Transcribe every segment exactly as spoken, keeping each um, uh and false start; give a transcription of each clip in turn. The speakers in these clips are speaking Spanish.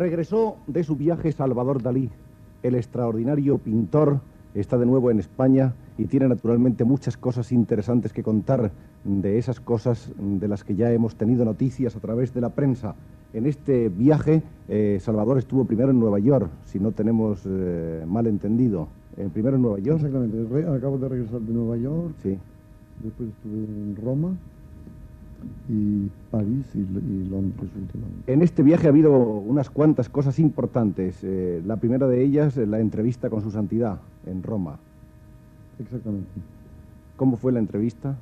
Regresó de su viaje Salvador Dalí. El extraordinario pintor está de nuevo en España y tiene naturalmente muchas cosas interesantes que contar, de esas cosas de las que ya hemos tenido noticias a través de la prensa. En este viaje, eh, Salvador estuvo primero en Nueva York, si no tenemos eh, mal entendido. Eh, primero en Nueva York. Exactamente. Re acabo de regresar de Nueva York. Sí. Después estuve en Roma y París y, y Londres últimamente. En este viaje ha habido unas cuantas cosas importantes. Eh, la primera de ellas, la entrevista con su santidad en Roma. Exactamente. ¿Cómo fue la entrevista?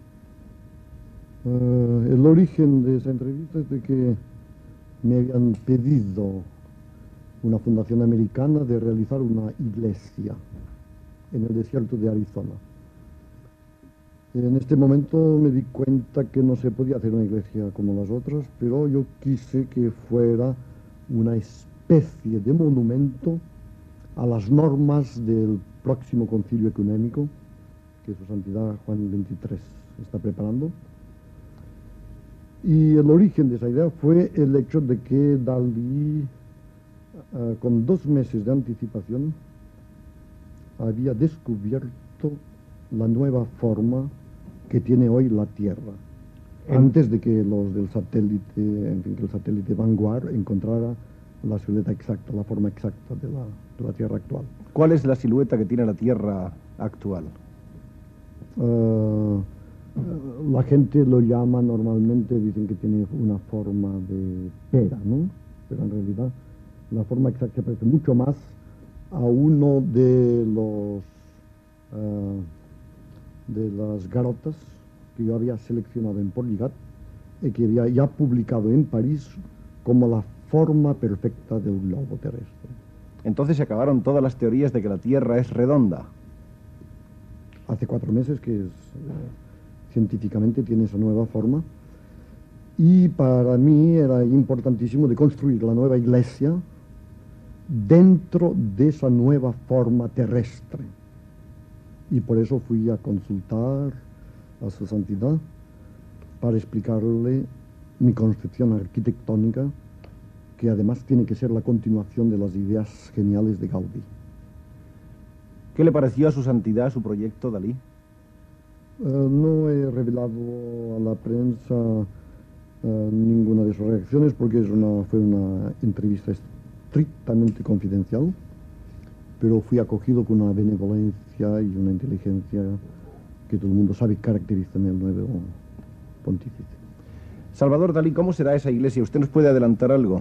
Uh, el origen de esa entrevista es de que me habían pedido una fundación americana de realizar una iglesia en el desierto de Arizona. En este momento me di cuenta que no se podía hacer una iglesia como las otras, pero yo quise que fuera una especie de monumento a las normas del próximo concilio ecuménico que su santidad Juan veintitrés está preparando. Y el origen de esa idea fue el hecho de que Dalí, uh, con dos meses de anticipación, había descubierto la nueva forma que tiene hoy la Tierra, antes de que los del satélite, en fin, que el satélite Vanguard encontrara la silueta exacta, la forma exacta de la, de la Tierra actual. ¿Cuál es la silueta que tiene la Tierra actual? Uh, la gente lo llama normalmente, dicen que tiene una forma de pera, ¿no? Pero en realidad la forma exacta parece mucho más a uno de los uh, de las garotas que yo había seleccionado en Porligat y que había ya publicado en París como la forma perfecta del globo terrestre. Entonces se acabaron todas las teorías de que la Tierra es redonda. Hace cuatro meses que es, eh, científicamente tiene esa nueva forma, y para mí era importantísimo de construir la nueva iglesia dentro de esa nueva forma terrestre. Y por eso fui a consultar a su santidad para explicarle mi concepción arquitectónica, que además tiene que ser la continuación de las ideas geniales de Gaudí. ¿Qué le pareció a su santidad su proyecto, Dalí? Uh, no he revelado a la prensa uh, ninguna de sus reacciones porque es una, fue una entrevista estrictamente confidencial, pero fui acogido con una benevolencia y una inteligencia que todo el mundo sabe caracterizan el nuevo pontífice. Salvador Dalí, ¿cómo será esa iglesia? ¿Usted nos puede adelantar algo?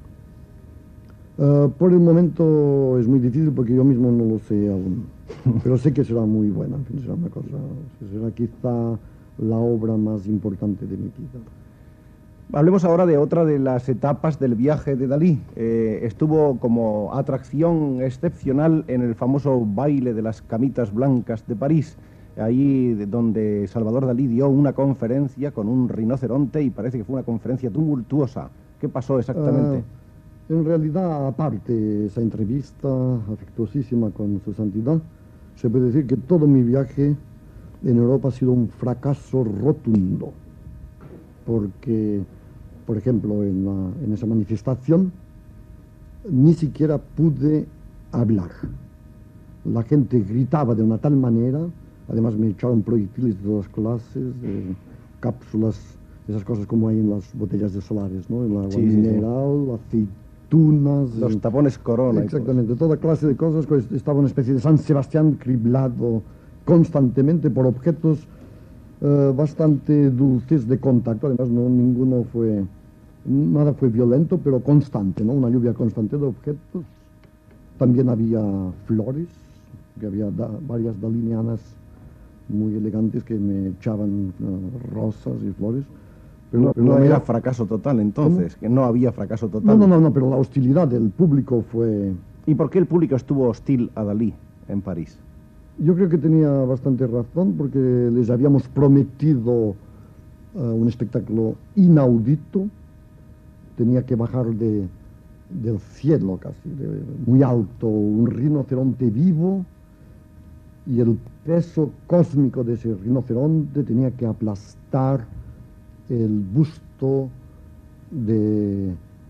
Uh, por el momento es muy difícil porque yo mismo no lo sé aún, pero sé que será muy buena, en fin, será una cosa, será quizá la obra más importante de mi vida. Hablemos ahora de otra de las etapas del viaje de Dalí. Eh, estuvo como atracción excepcional en el famoso baile de las camitas blancas de París, ahí donde Salvador Dalí dio una conferencia con un rinoceronte y parece que fue una conferencia tumultuosa. ¿Qué pasó exactamente? Uh, En realidad, aparte de esa entrevista afectuosísima con su santidad, se puede decir que todo mi viaje en Europa ha sido un fracaso rotundo. Porque, por ejemplo, en, la, en esa manifestación, ni siquiera pude hablar. La gente gritaba de una tal manera, además me echaron proyectiles de todas clases, de cápsulas, esas cosas como hay en las botellas de solares, ¿no? El agua sí, mineral, sí, sí. aceite. Tunas, los tapones Corona. Exactamente, toda clase de cosas. Pues estaba una especie de San Sebastián criblado constantemente por objetos uh, bastante dulces de contacto. Además, no ninguno fue, nada fue violento, pero constante, ¿no? Una lluvia constante de objetos. También había flores, que había da, varias dalinianas muy elegantes que me echaban uh, rosas y flores. Pero no, pero no era fracaso total, entonces, ¿cómo? Que no había fracaso total. No, no, no, no, pero la hostilidad del público fue... ¿Y por qué el público estuvo hostil a Dalí en París? Yo creo que tenía bastante razón, porque les habíamos prometido uh, un espectáculo inaudito. Tenía que bajar de, del cielo casi, de, muy alto, un rinoceronte vivo, y el peso cósmico de ese rinoceronte tenía que aplastar el busto de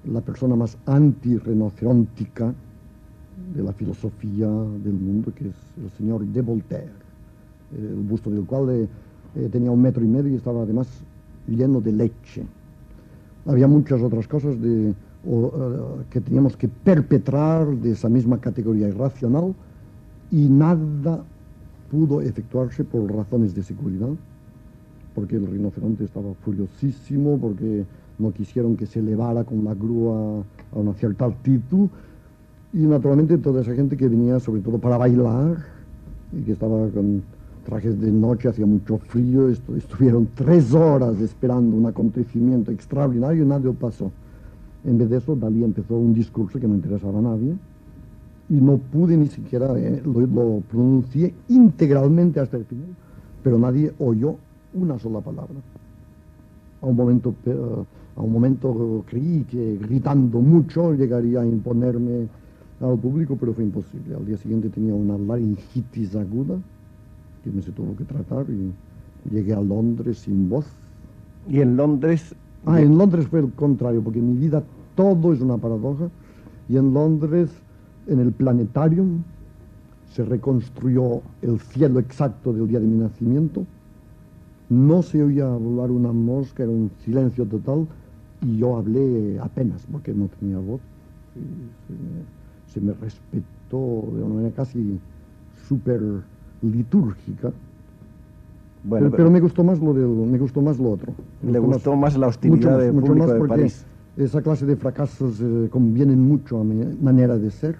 la persona más antirrinoceróntica de la filosofía del mundo, que es el señor de Voltaire, el busto del cual eh, eh, tenía un metro y medio y estaba además lleno de leche. Había muchas otras cosas de, o, uh, que teníamos que perpetrar de esa misma categoría irracional, y nada pudo efectuarse por razones de seguridad, porque el rinoceronte estaba furiosísimo, porque no quisieron que se elevara con la grúa a una cierta altitud, y naturalmente toda esa gente que venía sobre todo para bailar y que estaba con trajes de noche, hacía mucho frío, estu estuvieron tres horas esperando un acontecimiento extraordinario y nada pasó. En vez de eso, Dalí empezó un discurso que no interesaba a nadie, y no pude ni siquiera, eh, lo, lo pronuncié integralmente hasta el final, pero nadie oyó una sola palabra. A un momento, uh, a un momento creí que gritando mucho llegaría a imponerme al público, pero fue imposible. Al día siguiente tenía una laringitis aguda que me se tuvo que tratar, y llegué a Londres sin voz. ¿Y en Londres? Ah, en Londres fue el contrario, porque en mi vida todo es una paradoja, y en Londres, en el planetarium, se reconstruyó el cielo exacto del día de mi nacimiento. No se oía volar una mosca, era un silencio total, y yo hablé apenas, porque no tenía voz. Se me, se me respetó de una manera casi súper litúrgica. Bueno, pero, pero me gustó más lo del, me gustó más lo otro. Le gustó más, más la hostilidad del público de París. Esa clase de fracasos eh, convienen mucho a mi manera de ser.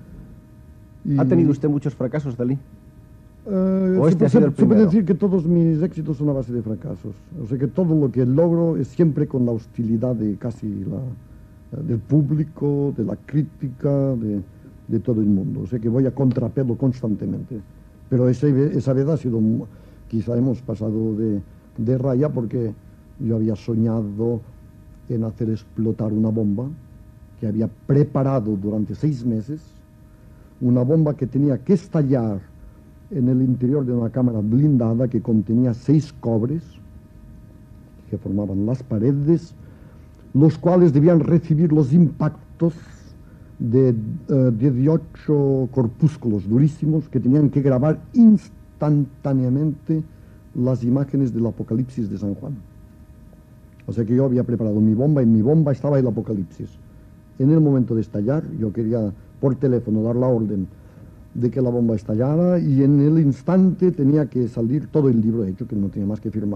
Y ¿Ha tenido usted muchos fracasos, Dalí? Uh, ¿O este se, ha sido el se, se puede primero? decir que todos mis éxitos son a base de fracasos. O sea que todo lo que logro es siempre con la hostilidad de casi la, del público, de la crítica, de, de todo el mundo. O sea que voy a contrapelo constantemente. Pero ese, esa vez ha sido, quizá hemos pasado de, de raya, porque yo había soñado en hacer explotar una bomba que había preparado durante seis meses, una bomba que tenía que estallar en el interior de una cámara blindada que contenía seis cobres que formaban las paredes, los cuales debían recibir los impactos de uh, dieciocho corpúsculos durísimos que tenían que grabar instantáneamente las imágenes del Apocalipsis de San Juan. O sea que yo había preparado mi bomba, y en mi bomba estaba el Apocalipsis. En el momento de estallar, yo quería por teléfono dar la orden de que la bomba estallara, y en el instante tenía que salir todo el libro hecho, que no tenía más que firmar.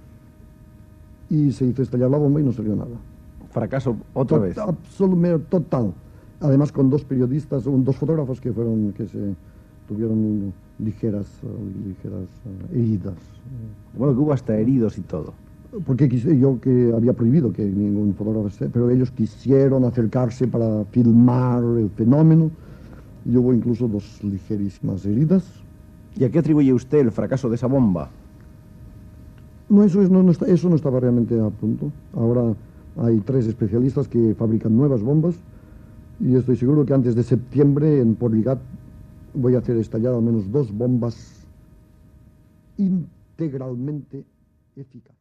Y se hizo estallar la bomba y no salió nada. Fracaso otra Tot, vez. Absolutamente total. Además con dos periodistas, un, dos fotógrafos que fueron, que se tuvieron ligeras, uh, ligeras uh, heridas. Bueno, que hubo hasta heridos y todo. Porque quise, yo que había prohibido que ningún fotógrafo esté, pero ellos quisieron acercarse para filmar el fenómeno, y hubo incluso dos ligerísimas heridas. ¿Y a qué atribuye usted el fracaso de esa bomba? No, eso, es, no, no está, eso no estaba realmente a punto. Ahora hay tres especialistas que fabrican nuevas bombas, y estoy seguro que antes de septiembre en Porligat voy a hacer estallar al menos dos bombas integralmente eficaces.